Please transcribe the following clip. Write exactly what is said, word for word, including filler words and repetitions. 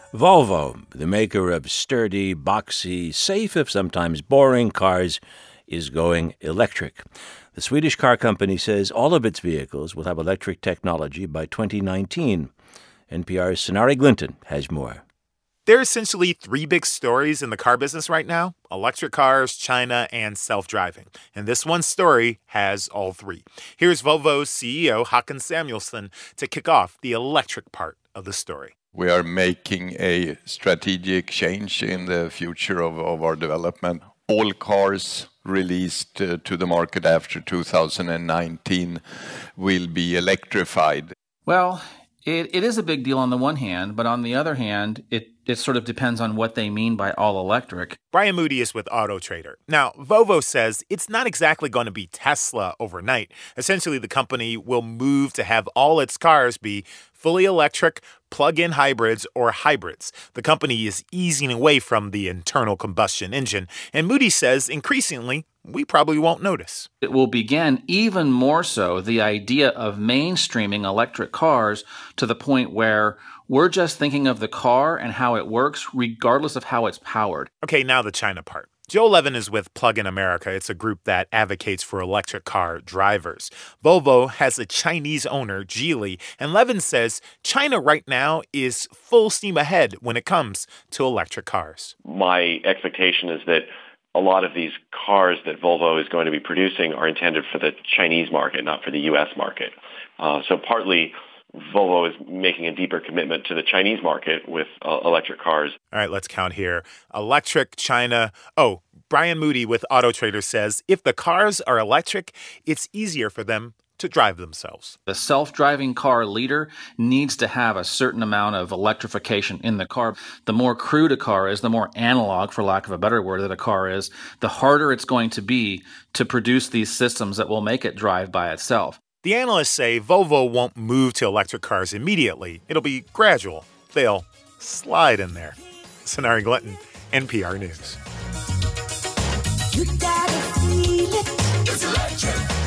Volvo, the maker of sturdy, boxy, safe if sometimes boring cars, is going electric. The Swedish car company says all of its vehicles will have electric technology by twenty nineteen. N P R's Sonari Glinton has more. There are essentially three big stories in the car business right now: electric cars, China, and self-driving. And this one story has all three. Here's Volvo's C E O, Håkan Samuelsson, to kick off the electric part of the story. We are making a strategic change in the future of, of our development. All cars released uh, to the market after two thousand nineteen will be electrified. Well, it, it is a big deal on the one hand, but on the other hand, it, it sort of depends on what they mean by all electric. Brian Moody is with AutoTrader. Now, Volvo says it's not exactly going to be Tesla overnight. Essentially, the company will move to have all its cars be fully electric, plug-in hybrids, or hybrids. The company is easing away from the internal combustion engine, and Moody says increasingly, we probably won't notice. It will begin even more so the idea of mainstreaming electric cars to the point where we're just thinking of the car and how it works regardless of how it's powered. Okay, now the China part. Joe Levin is with Plug in America. It's a group that advocates for electric car drivers. Volvo has a Chinese owner, Geely, and Levin says China right now is full steam ahead when it comes to electric cars. My expectation is that a lot of these cars that Volvo is going to be producing are intended for the Chinese market, not for the U S market. Uh, so partly Volvo is making a deeper commitment to the Chinese market with uh, electric cars. All right, let's count here. Electric, China. Oh, Brian Moody with AutoTrader says if the cars are electric, it's easier for them to drive themselves. The self-driving car leader needs to have a certain amount of electrification in the car. The more crude a car is, the more analog, for lack of a better word, that a car is, the harder it's going to be to produce these systems that will make it drive by itself. The analysts say Volvo won't move to electric cars immediately. It'll be gradual. They'll slide in there. Sonari Glinton, N P R News. You gotta feel it. It's electric.